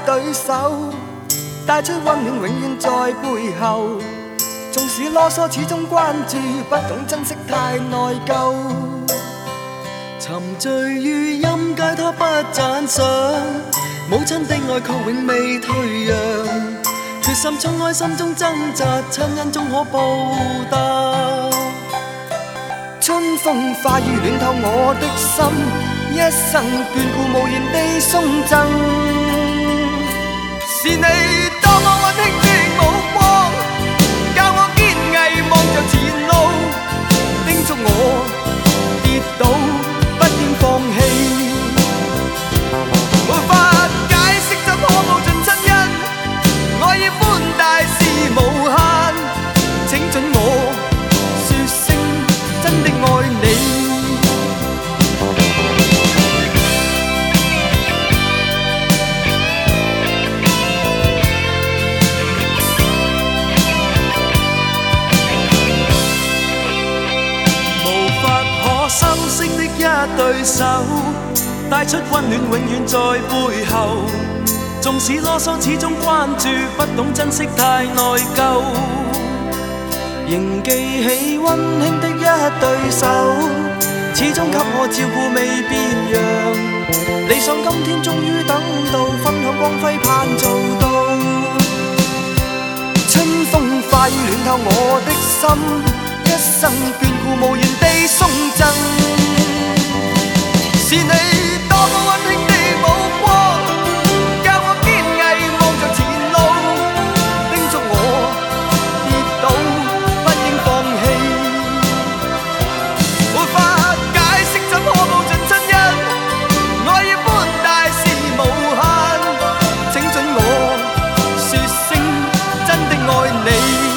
對手，帶出溫暖永遠在背後。縱使囉嗦，始終關注，不懂珍惜太內疚。 沉醉於音階，他不讚賞。母親的愛卻永未退讓，決心衝開心中掙扎，親恩終可報答。 春風化雨暖透我的心，一生眷顧無言地送贈。是你多麼溫馨的目光，教我堅毅望着前路，叮囑我跌倒不應放棄。沒法解釋怎可報盡親恩，愛意寬大是無限，請准我說聲真的愛你。 無法可修飾的一對手，帶出溫暖永遠在背後。縱使囉嗦，始終關注，不懂珍惜太內疚。仍記起溫馨的一對手，始終給我照顧未變樣。理想今天終於等到，分享光輝盼做到。春風化雨暖透我的心，一生眷顧無言地送贈。是你多麼溫馨的目光，教我堅毅望着前路，叮囑我跌倒不應放棄。沒法解釋怎可報盡親恩，愛意寬大是無限，請准我說聲真的愛你。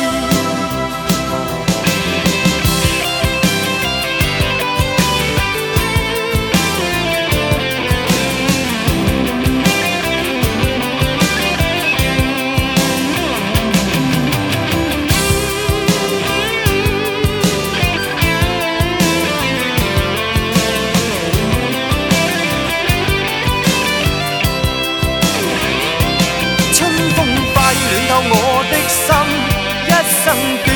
我的心，一生